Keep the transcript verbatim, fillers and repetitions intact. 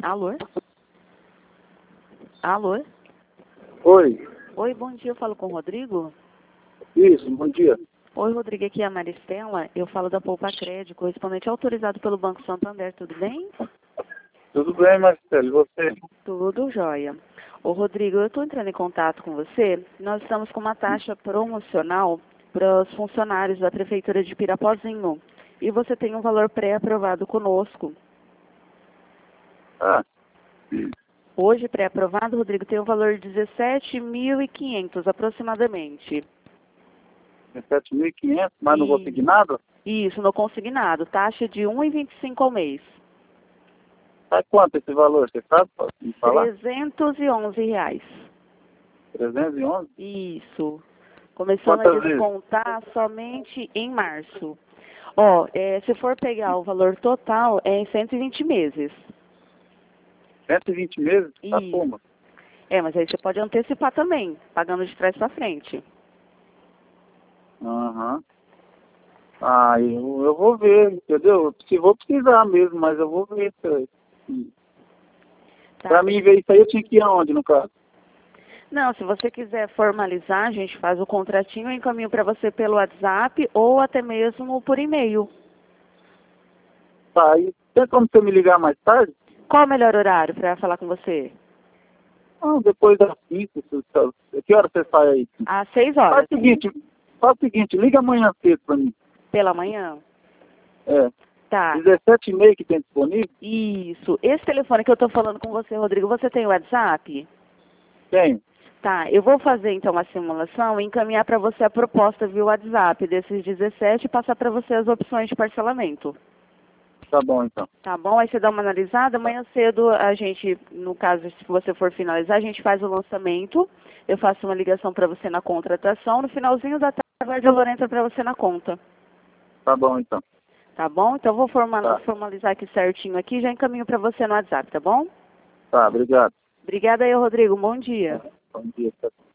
Alô? Alô? Oi, Oi, bom dia, eu falo com o Rodrigo? isso, bom dia. Oi, Rodrigo, aqui é a Maristela, eu falo da Poupa Crédito, correspondente autorizado pelo Banco Santander, tudo bem? Tudo bem, Marcelo, e você? Tudo jóia. Ô, Rodrigo, eu estou entrando em contato com você, nós estamos com uma taxa promocional para os funcionários da Prefeitura de Pirapozinho, e você tem um valor pré-aprovado conosco. Ah, Hoje, pré-aprovado, Rodrigo, tem um valor de dezessete mil e quinhentos aproximadamente. sete mil e quinhentos, mas não E- consignado? Isso, no consignado, taxa de um vírgula vinte e cinco ao mês. Sai quanto esse valor, você sabe me falar? trezentos e onze reais. trezentos e onze? Isso. Começando a Quantas vezes? descontar somente em março. Ó, é, se for pegar o valor total, é em cento e vinte meses. cento e vinte meses? Tá Isso. como? É, mas aí você pode antecipar também, pagando de trás para frente. Aham. Ah, eu, eu vou ver, entendeu? Se vou precisar mesmo, mas eu vou ver. Se... Tá? Pra mim ver isso aí, eu tinha que ir aonde, no caso? Não, se você quiser formalizar, a gente faz o contratinho e encaminho para você pelo WhatsApp ou até mesmo por e-mail. Tá, e tem como você me ligar mais tarde? Qual o melhor horário para falar com você? Não, depois das cinco, se- que hora você sai aí? Às seis Faz horas. o seguinte, faz o seguinte, liga amanhã cedo pra mim. Pela manhã? É, Tá. dezessete e meia que tem disponível? Isso. Esse telefone que eu estou falando com você, Rodrigo, você tem o WhatsApp? Tenho. Tá. Eu vou fazer então uma simulação e encaminhar para você a proposta via WhatsApp desses dezessete e passar para você as opções de parcelamento. Tá bom, então. Tá bom? Aí você dá uma analisada. Amanhã cedo a gente, no caso, se você for finalizar, a gente faz o lançamento. Eu faço uma ligação para você na contratação. No finalzinho da tarde, a Lorena entra para você na conta. Tá bom, então. Tá bom? Então eu vou forma- Tá. formalizar aqui certinho aqui e já encaminho para você no WhatsApp, tá bom? Tá, obrigado. Obrigada aí, Rodrigo. Bom dia. Bom dia.